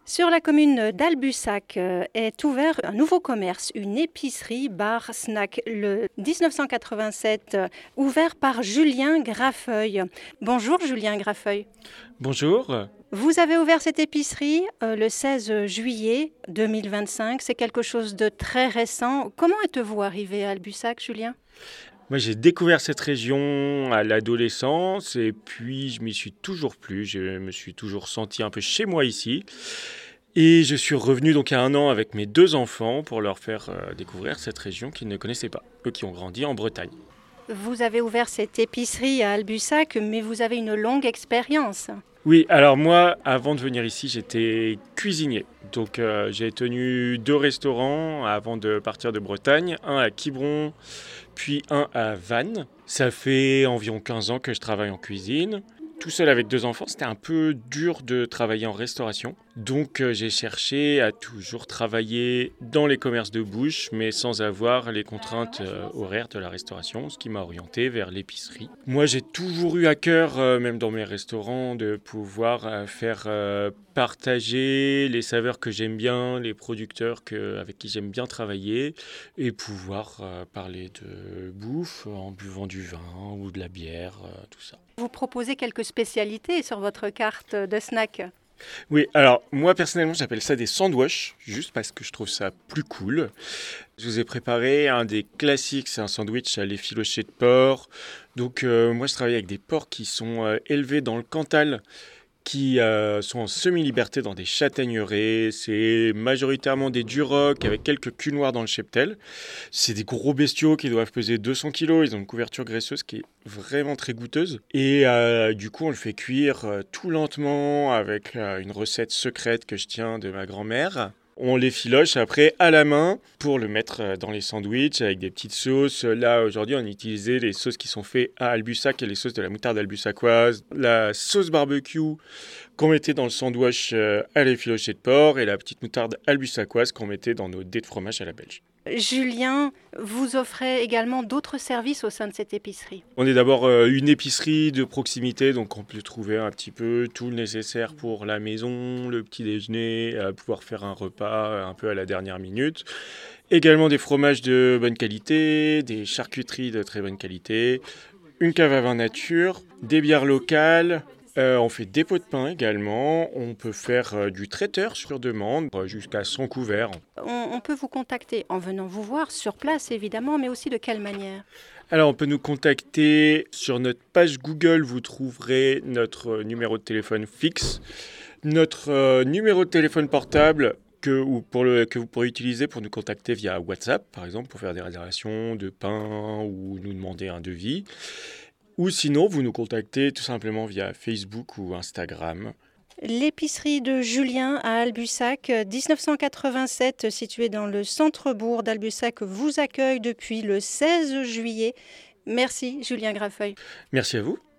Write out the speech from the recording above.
Sur la commune d'Albussac est ouvert un nouveau commerce, une épicerie bar snack, le 1987, ouvert par Julien Graffeuil. Bonjour Julien Graffeuil. Bonjour. Vous avez ouvert cette épicerie le 16 juillet 2025. C'est quelque chose de très récent. Comment êtes-vous arrivé à Albusac, Julien ? Moi, j'ai découvert cette région à l'adolescence et puis je m'y suis toujours plu. Je me suis toujours senti un peu chez moi ici. Et je suis revenu donc il y a un an avec mes deux enfants pour leur faire découvrir cette région qu'ils ne connaissaient pas, eux qui ont grandi en Bretagne. Vous avez ouvert cette épicerie à Albusac, mais vous avez une longue expérience. Oui, alors moi, avant de venir ici, j'étais cuisinier. Donc j'ai tenu 2 restaurants avant de partir de Bretagne, un à Quiberon, puis un à Vannes. Ça fait environ 15 ans que je travaille en cuisine. Tout seul avec 2 enfants, c'était un peu dur de travailler en restauration. Donc j'ai cherché à toujours travailler dans les commerces de bouche, mais sans avoir les contraintes horaires de la restauration, ce qui m'a orienté vers l'épicerie. Moi j'ai toujours eu à cœur, même dans mes restaurants, de pouvoir faire partager les saveurs que j'aime bien, les producteurs avec qui j'aime bien travailler, et pouvoir parler de bouffe en buvant du vin ou de la bière, tout ça. Vous proposez quelques spécialités sur votre carte de snack. Oui, alors moi personnellement j'appelle ça des sandwichs, juste parce que je trouve ça plus cool. Je vous ai préparé un des classiques, c'est un sandwich à l'effiloché de porc. Donc moi je travaille avec des porcs qui sont élevés dans le Cantal, qui sont en semi-liberté dans des châtaigneraies. C'est majoritairement des durocs avec quelques culs noirs dans le cheptel. C'est des gros bestiaux qui doivent peser 200 kilos. Ils ont une couverture graisseuse qui est vraiment très goûteuse. Et du coup, on le fait cuire tout lentement avec une recette secrète que je tiens de ma grand-mère. On les filoche après à la main pour le mettre dans les sandwichs avec des petites sauces. Là, aujourd'hui, on utilisait les sauces qui sont faites à Albusac et les sauces de la moutarde albusacoise. La sauce barbecue qu'on mettait dans le sandwich à l'effiloché de porc et la petite moutarde albusacoise qu'on mettait dans nos dés de fromage à la belge. Julien, vous offrez également d'autres services au sein de cette épicerie. On est d'abord une épicerie de proximité, donc on peut trouver un petit peu tout le nécessaire pour la maison, le petit déjeuner, pouvoir faire un repas un peu à la dernière minute. Également des fromages de bonne qualité, des charcuteries de très bonne qualité, une cave à vin nature, des bières locales. On fait des pots de pain également. On peut faire du traiteur sur demande, jusqu'à 100 couverts. On peut vous contacter en venant vous voir sur place évidemment, mais aussi de quelle manière ? Alors, on peut nous contacter sur notre page Google. Vous trouverez notre numéro de téléphone fixe, notre numéro de téléphone portable que vous pourrez utiliser pour nous contacter via WhatsApp, par exemple, pour faire des réservations de pain ou nous demander un devis. Ou sinon, vous nous contactez tout simplement via Facebook ou Instagram. L'épicerie de Julien à Albusac, 1987, située dans le centre-bourg d'Albusac, vous accueille depuis le 16 juillet. Merci Julien Graffeuil. Merci à vous.